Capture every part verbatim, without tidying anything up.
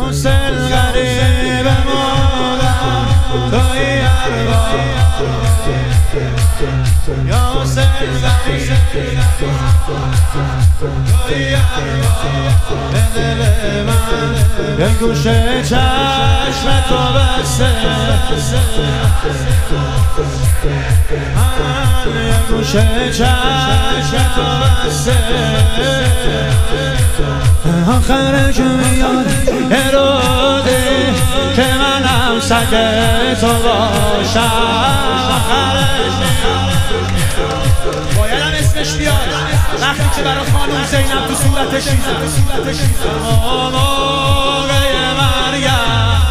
حسین غریب مادر توی ارباب یا حسین غریب توی ارباب به دل من یه گوشه چشم تو بسته من یه گوشه چشم تو بسته آخرش میاد یه روزی که منم سگ تو باشم آخرش بایدم اسمش بیاد وقتی که برای خانم زینب تو صورتش میزن موقع مریم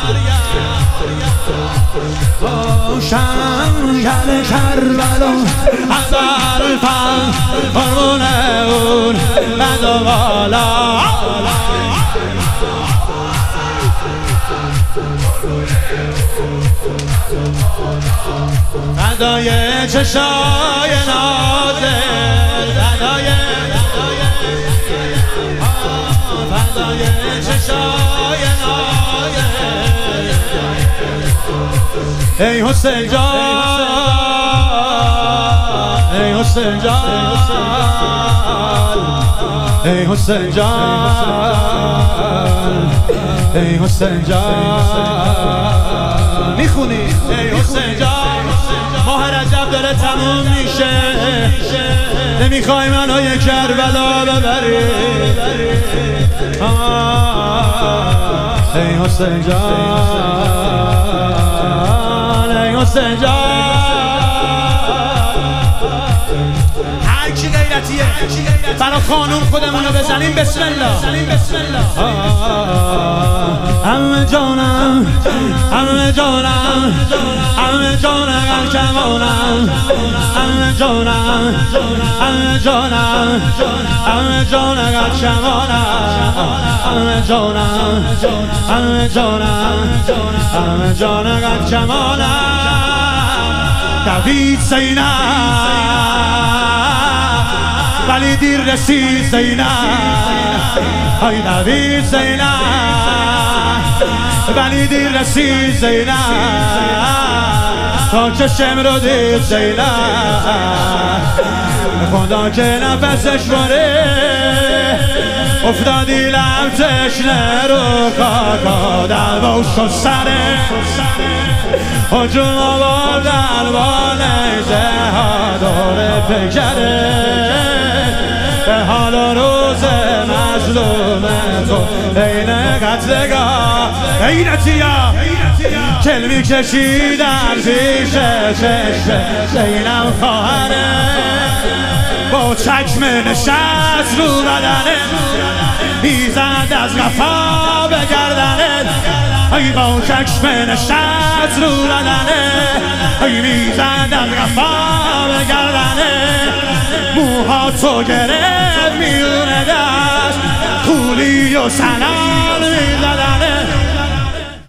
روشن گل کربلا از الفن قربون اون بد و بالا فدای چشای نازل فدای فدای چشای نازل ای حسین جان ای حسین جان ای حسین جان ای حسین جان میخونی ای حسین جان ماه رجب داره تموم میشه نمیخوای منو یک کربلا ببری ای حسین جان ای حسین جان هر کی غیرتیه برا خانوم خودمونو بزنیم بسم الله همه جانم همه جانم همه جانم کمانم همه جانم همه جانم همه جانم کمانم همه جانم همه جانم همه جانم کمانم دوید زینب ولی دیر رسید زینب های دوید زینب ولی دیر رسید زینب تا چشم رو دید زینب خدا که نفسش بره افتادی لب تشنه رو کاکا دلواش و سره حجوم آباد دلوانه زها داره پکره به حال و روز مظلوم تو بین قتلگاه غیرتیا کلمی کشیدن پیش چشم زینب خواهره با چکم نشست رو بدنه میزند از قفا به گردنه ای با چکم نشست رو بدنه ای میزند از قفا به گردنه موها تو گرفت میونه دست خولی و سنان